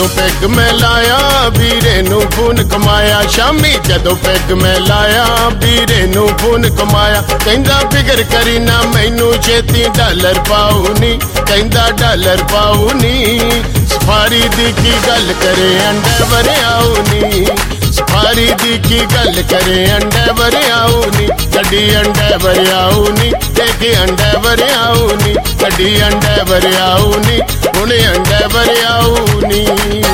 जदों पैग मैं लाया वीरे नू खून कमाया। शामी जदों पैग मैं लाया वीरे नू खून कमाया। कहंदा फिकर करी ना मैनू छेती डॉलर पाऊ नी, कहंदा डॉलर पाऊ नी। सफारी दी की गल करे अंडरवेयर आऊ नी, सफारी दी की गल करे अंडरवेयर आऊ नी। कड़ी अंडरवेयर आऊ नी, देखी अंडरवेयर आऊ नी। कड़ी अंडरवेयर आऊ नी, हुणे अंडरवेयर आऊ नी।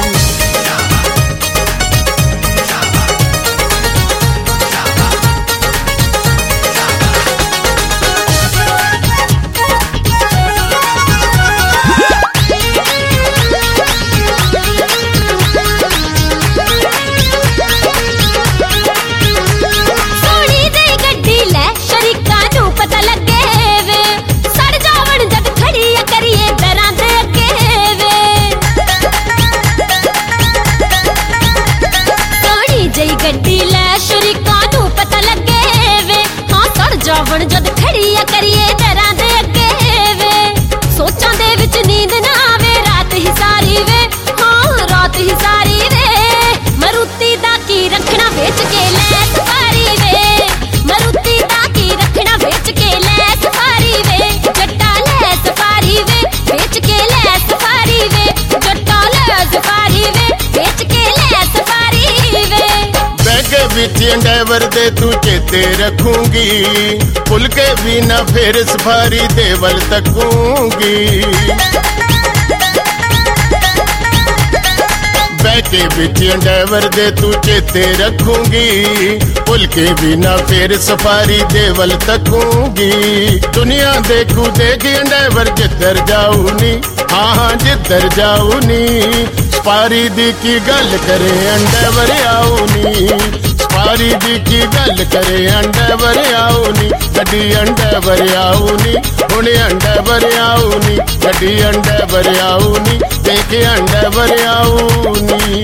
जावण जद खड़िया करिए दरां दे अगे वे। सोचां दे विच नींद ना आवे रात ही सारी वे, हाँ रात ही सारी वे। मरुती दा की रखना बेच के ले सफारी वे, मरुती दा की रखना बेच के ले सफारी वे। जट्टा ले सफारी वे, बेच के ले सफारी वे। जट्टा ले सफारी वे, बेच के ले सफारी वे। बैग विच अंडरवेयर दे तू चेते रखूंगी, भुल के भी ना फिर सफारी दे वल तकूंगी। बैग विच अंडरवेयर दे तू चेते रखूंगी, भुल के भी ना फिर सफारी दे वल तकूंगी। दुनिया देखू देखी अंडरवेयर जिधर जाऊ नी, हाँ हाँ जिधर जाऊ नी। सफारी दी की गल करे अंडरवेयर आऊ नी, सफारी दी की गल करे अंडरवेयर आऊ नी। कड़ी अंडरवेयर आऊ नी, हुणे अंडरवेयर आऊ नी। कड़ी अंडरवेयर आऊ नी, देखे अंडरवेयर आऊ नी।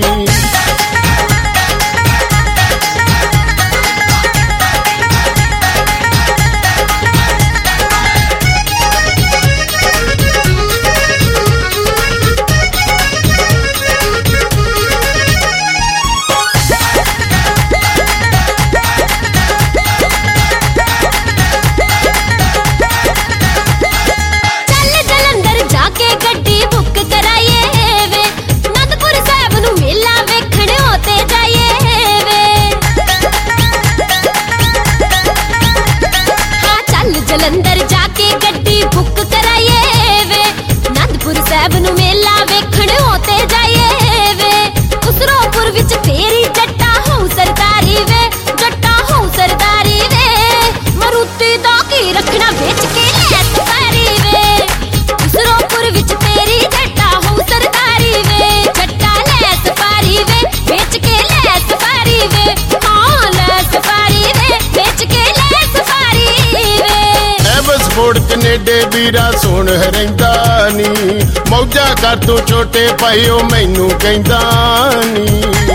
जलंधर जाके गड्डी बुक कराइए वे, नंदपुर साहब नू मेला वेखण होते जाइए वे। उसरोपुर विच तेरी जट्टा हूं सरदारी वे, जट्टा हूं सरदारी वे। मरुती दा की रखना बेच के ले सफारी वे, उसरोपुर विच तेरी जट्टा हूं सरदारी वे। जट्टा ले सफारी वे, बेच के ले सफारी वे, हाँ ले सफारी वे, बेच के ले सफारी वे। एवसफोर्ड कनेडे वीरा सोन रहिंदा नी, मौजा कर तू छोटे भाईओ मैनू कहंदा नी।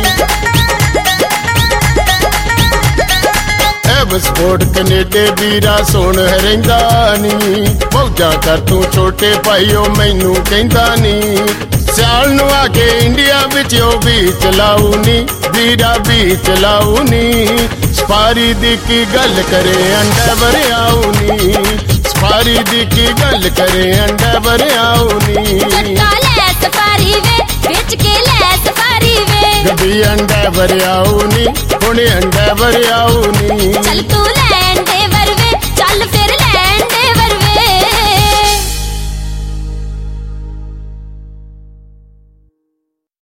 एवसफोर्ड कनेडे वीरा सोन रहिंदा नी, मौजा कर तू छोटे भाईओ मैनू कहंदा नी। सियाल नू आके इंडिया विच ओ भी चलाऊ नी, वीरा भी चलाऊ नी। सफारी दी की गल करे अंडरवेयर आऊ नी, सफारी दी की गल करे अंडरवेयर आऊ नी। जट्टा ले सफारी वे, बेच के ले सफारी वे। गड्डी अंडरवेयर आऊ नी, हुणे अंडरवेयर आऊ नी।